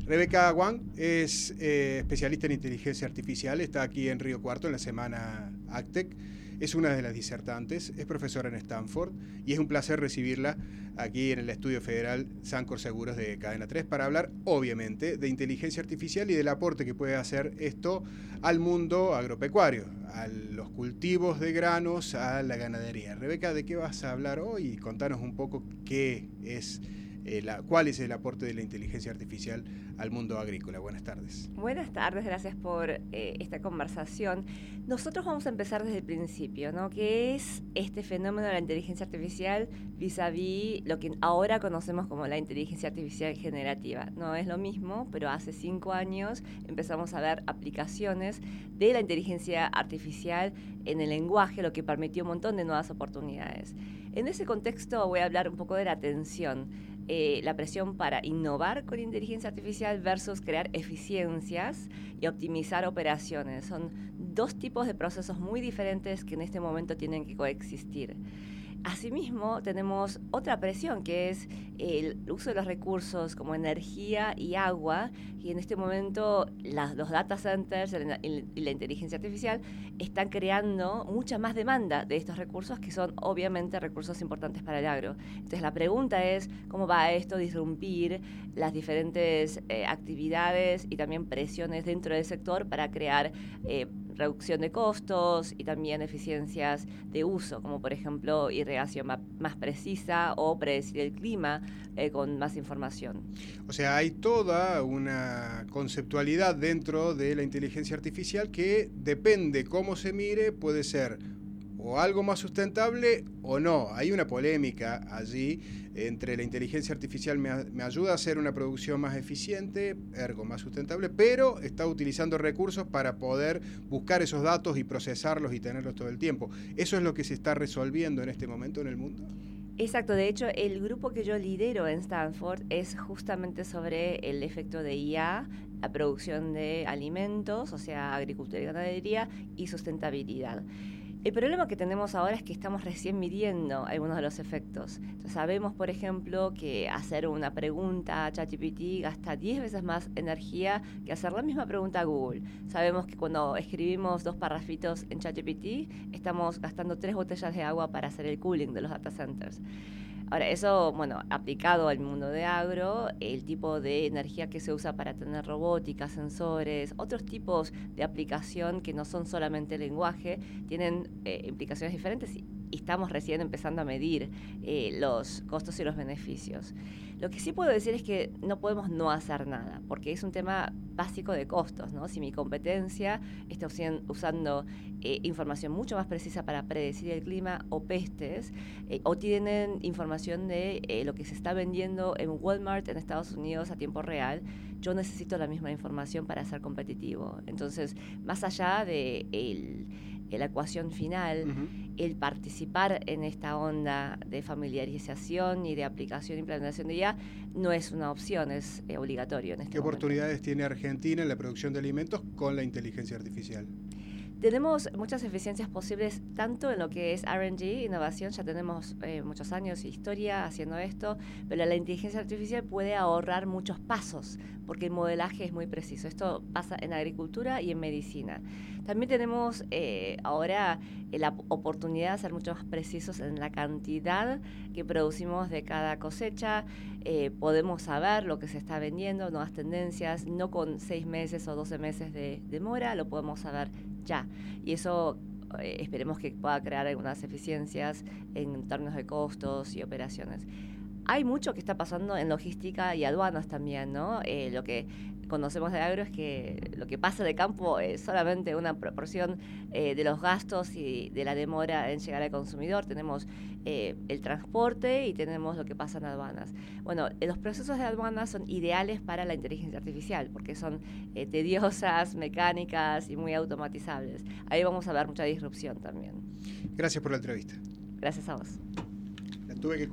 Rebeca Wang es especialista en inteligencia artificial, está aquí en Río Cuarto en la semana ACTEC, es una de las disertantes, es profesora en Stanford y es un placer recibirla aquí en el Estudio Federal Sancor Seguros de Cadena 3 para hablar, obviamente, de inteligencia artificial y del aporte que puede hacer esto al mundo agropecuario, a los cultivos de granos, a la ganadería. Rebeca, ¿de qué vas a hablar hoy? Contanos un poco qué es cuál es el aporte de la inteligencia artificial al mundo agrícola. Buenas tardes. Buenas tardes, gracias por esta conversación. Nosotros vamos a empezar desde el principio, ¿no? ¿Qué es este fenómeno de la inteligencia artificial vis-a-vis lo que ahora conocemos como la inteligencia artificial generativa? No es lo mismo, pero hace 5 años empezamos a ver aplicaciones de la inteligencia artificial en el lenguaje, lo que permitió un montón de nuevas oportunidades. En ese contexto voy a hablar un poco de la tensión. La presión para innovar con inteligencia artificial versus crear eficiencias y optimizar operaciones. Son dos tipos de procesos muy diferentes que en este momento tienen que coexistir. Asimismo, tenemos otra presión, que es el uso de los recursos como energía y agua, y en este momento los data centers y la inteligencia artificial están creando mucha más demanda de estos recursos, que son obviamente recursos importantes para el agro. Entonces la pregunta es, ¿cómo va esto a disrumpir las diferentes actividades y también presiones dentro del sector para crear reducción de costos y también eficiencias de uso, como por ejemplo irrigación más precisa o predecir el clima con más información? O sea, hay toda una conceptualidad dentro de la inteligencia artificial que depende cómo se mire, puede ser o algo más sustentable o no. Hay una polémica allí entre la inteligencia artificial me ayuda a hacer una producción más eficiente, ergo más sustentable, pero está utilizando recursos para poder buscar esos datos y procesarlos y tenerlos todo el tiempo. ¿Eso es lo que se está resolviendo en este momento en el mundo? Exacto, de hecho el grupo que yo lidero en Stanford es justamente sobre el efecto de IA, la producción de alimentos, o sea, agricultura y ganadería y sustentabilidad. El problema que tenemos ahora es que estamos recién midiendo algunos de los efectos. Entonces, sabemos, por ejemplo, que hacer una pregunta a ChatGPT gasta 10 veces más energía que hacer la misma pregunta a Google. Sabemos que cuando escribimos 2 parrafitos en ChatGPT, estamos gastando 3 botellas de agua para hacer el cooling de los data centers. Ahora, eso, bueno, aplicado al mundo de agro, el tipo de energía que se usa para tener robótica, sensores, otros tipos de aplicación que no son solamente lenguaje, tienen implicaciones diferentes y estamos recién empezando a medir los costos y los beneficios. Lo que sí puedo decir es que no podemos no hacer nada, porque es un tema básico de costos, ¿no? Si mi competencia está usando información mucho más precisa para predecir el clima o pestes, o tienen información de lo que se está vendiendo en Walmart en Estados Unidos a tiempo real, yo necesito la misma información para ser competitivo. Entonces, más allá de la ecuación final, el participar en esta onda de familiarización y de aplicación e implementación de IA no es una opción, es obligatorio en este momento. ¿Qué oportunidades tiene Argentina en la producción de alimentos con la inteligencia artificial? Tenemos muchas eficiencias posibles, tanto en lo que es R&D, innovación, ya tenemos muchos años de historia haciendo esto, pero la inteligencia artificial puede ahorrar muchos pasos, porque el modelaje es muy preciso. Esto pasa en agricultura y en medicina. También tenemos ahora la oportunidad de ser mucho más precisos en la cantidad que producimos de cada cosecha. Podemos saber lo que se está vendiendo, nuevas tendencias, no con 6 meses o 12 meses de demora, lo podemos saber ya. Y eso esperemos que pueda crear algunas eficiencias en términos de costos y operaciones. Hay mucho que está pasando en logística y aduanas también, ¿no? Lo que conocemos de agro es que lo que pasa de campo es solamente una proporción de los gastos y de la demora en llegar al consumidor. Tenemos el transporte y tenemos lo que pasa en aduanas. Bueno, los procesos de aduanas son ideales para la inteligencia artificial porque son tediosas, mecánicas y muy automatizables. Ahí vamos a ver mucha disrupción también. Gracias por la entrevista. Gracias a vos. La tuve que